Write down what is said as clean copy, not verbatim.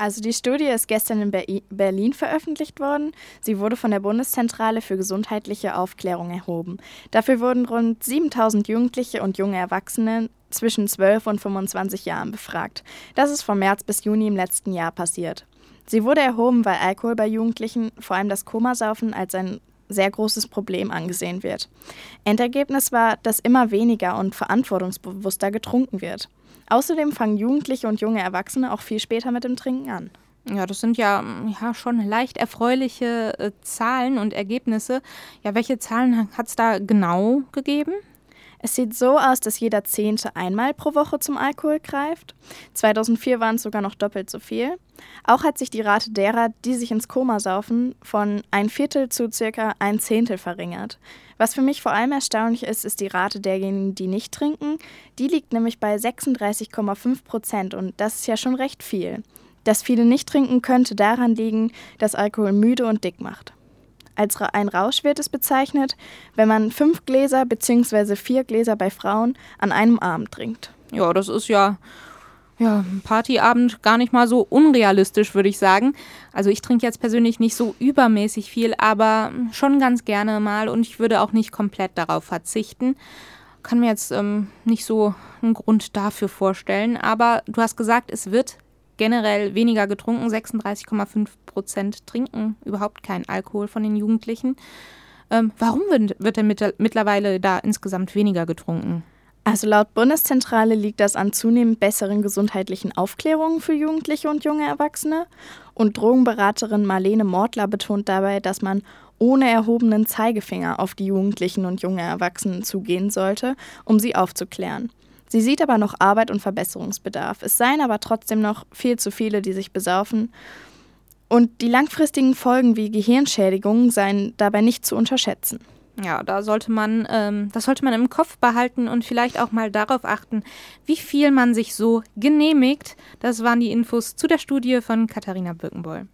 Also die Studie ist gestern in Berlin veröffentlicht worden. Sie wurde von der Bundeszentrale für gesundheitliche Aufklärung erhoben. Dafür wurden rund 7.000 Jugendliche und junge Erwachsene zwischen 12 und 25 Jahren befragt. Das ist von März bis Juni im letzten Jahr passiert. Sie wurde erhoben, weil Alkohol bei Jugendlichen, vor allem das Komasaufen, als ein sehr großes Problem angesehen wird. Endergebnis war, dass immer weniger und verantwortungsbewusster getrunken wird. Außerdem fangen Jugendliche und junge Erwachsene auch viel später mit dem Trinken an. Ja, das sind ja schon leicht erfreuliche Zahlen und Ergebnisse. Ja, welche Zahlen hat es da genau gegeben? Es sieht so aus, dass jeder Zehnte einmal pro Woche zum Alkohol greift. 2004 waren es sogar noch doppelt so viel. Auch hat sich die Rate derer, die sich ins Koma saufen, von 1/4 zu circa 1/10 verringert. Was für mich vor allem erstaunlich ist, ist die Rate derjenigen, die nicht trinken. Die liegt nämlich bei 36,5% und das ist ja schon recht viel. Dass viele nicht trinken, könnte daran liegen, dass Alkohol müde und dick macht. Als ein Rausch wird es bezeichnet, wenn man 5 Gläser bzw. 4 Gläser bei Frauen an einem Abend trinkt. Ja, das ist ja ein Partyabend gar nicht mal so unrealistisch, würde ich sagen. Also ich trinke jetzt persönlich nicht so übermäßig viel, aber schon ganz gerne mal und ich würde auch nicht komplett darauf verzichten. Kann mir jetzt nicht so einen Grund dafür vorstellen, aber du hast gesagt, es wird generell weniger getrunken, 36,5% trinken überhaupt keinen Alkohol von den Jugendlichen. Warum wird denn mittlerweile da insgesamt weniger getrunken? Also laut Bundeszentrale liegt das an zunehmend besseren gesundheitlichen Aufklärungen für Jugendliche und junge Erwachsene. Und Drogenberaterin Marlene Mortler betont dabei, dass man ohne erhobenen Zeigefinger auf die Jugendlichen und junge Erwachsenen zugehen sollte, um sie aufzuklären. Sie sieht aber noch Arbeit und Verbesserungsbedarf. Es seien aber trotzdem noch viel zu viele, die sich besaufen. Und die langfristigen Folgen wie Gehirnschädigungen seien dabei nicht zu unterschätzen. Ja, das sollte man im Kopf behalten und vielleicht auch mal darauf achten, wie viel man sich so genehmigt. Das waren die Infos zu der Studie von Katharina Birkenboll.